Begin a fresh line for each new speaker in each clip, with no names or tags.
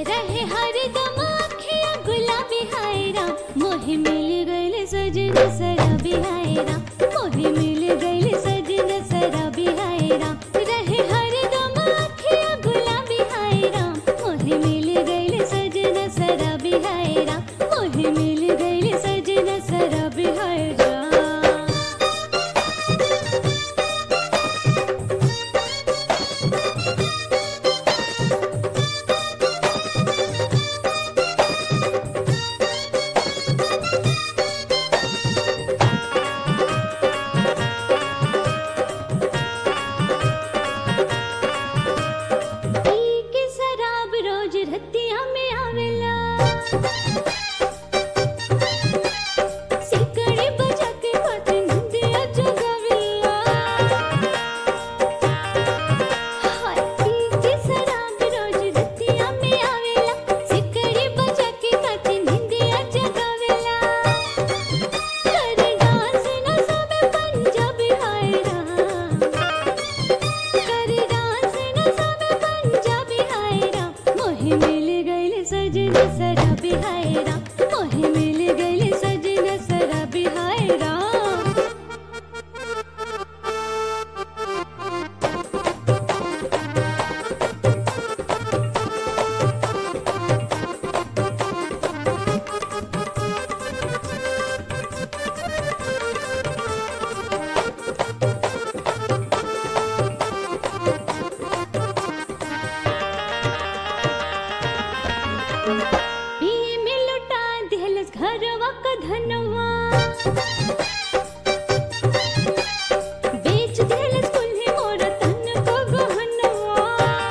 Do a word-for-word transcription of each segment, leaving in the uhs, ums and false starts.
रहे हरदम अखियाँ गुलाबी हाय राम, मोहे मिल गइल सजन शराबी हाय राम, मोहे मिल गइल सजन शराबी हाय राम। रहे हरदम अखियाँ गुलाबी हाय राम, मोहे मिल गइल सजन शराबी हाय राम, मोहे मिल गइल सजन शराबी हाय राम। रतिया में आवेला सिकड़ी बजा के पतंग दिया जगावेला। हाय की शराब रोज रतिया में आवेला, सिकड़ी बजा के पतंग दिया जगावेला। करे डांस नशा में पंजाबी हाय राम, करे डांस नशा में पंजाबी हाय राम, मोहे मिल गइल सजन शराबी हाय राम, मोहे मिल गइल सजन शराबी हाय राम। पिए में लुटा दिहलस घरवा का धनवा, बेच दिहलस कुल्ही मोरा तन को गहनवा।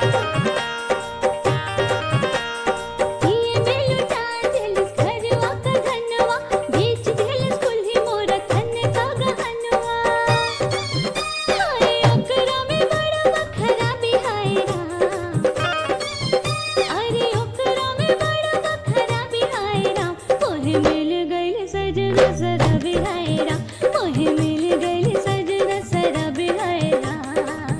पिए में लुटा दिहलस घरवा का धनवा, बेच दिहलस कुल्ही मोरा तन का गहनवा। हाय ओकरा में बड़ा खराबी हाय राम, अरे ओकरा में बड़ा खराबी हाय राम, मोहे मिल गइल सजन शराबी हाय राम, मोहे मिल गइल सजन शराबी हाय राम।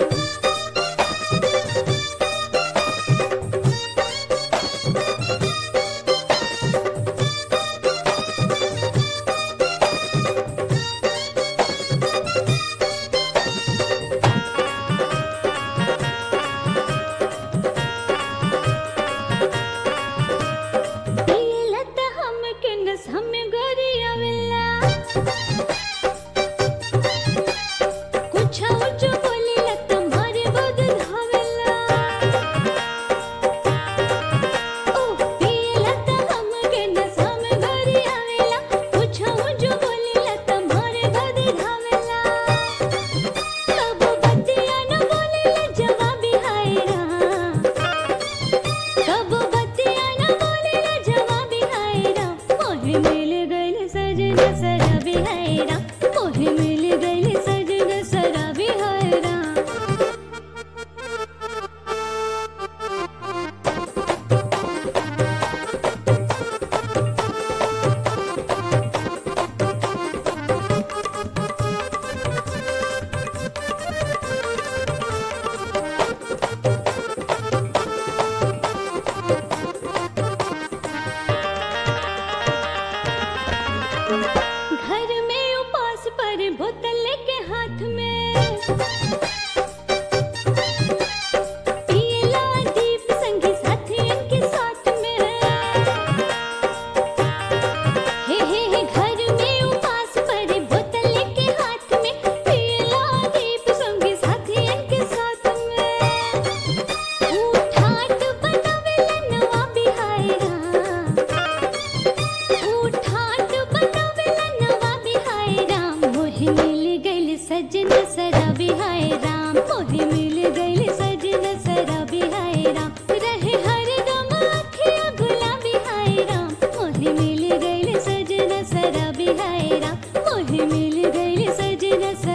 पियला त हम केंगस हम गोरी आवेला, कुछ उच्च बोलेला त मारे बद धावेला। ओ पियला त हम केंगस हम गोरी आवेला, कुछ उच्च बोलेला त मारे बद धावेला। कबो बतिया न बोलेला जवाबी हाय राम, कबो बतिया न बोलेला जवाबी हाय राम, मोहे मिल गइल सजन शराबी हाय राम, मोहे मिल गइल सजन शराबी हाय राम। घर में उपास पर बोतल लेके हाथ में, पियला दीप संगी साथियन के साथ में। हे हे हे घर में उपास पर बोतल लेके हाथ में, पियला दीप संगी साथियन के साथ में। उठाट बनावेला नवाबी हाय राम, उठाट बनावेला नवाबी हाय राम, मोहे मिल गइल सजन शराबी हाय राम, मोहे मिल गइल सजन शराबी हाय राम। रहे हरदम अखियाँ गुलाबी हाय राम, मोहे मिल गइल सजन शराबी हाय राम, मोहे मिल गइल सजन शराबी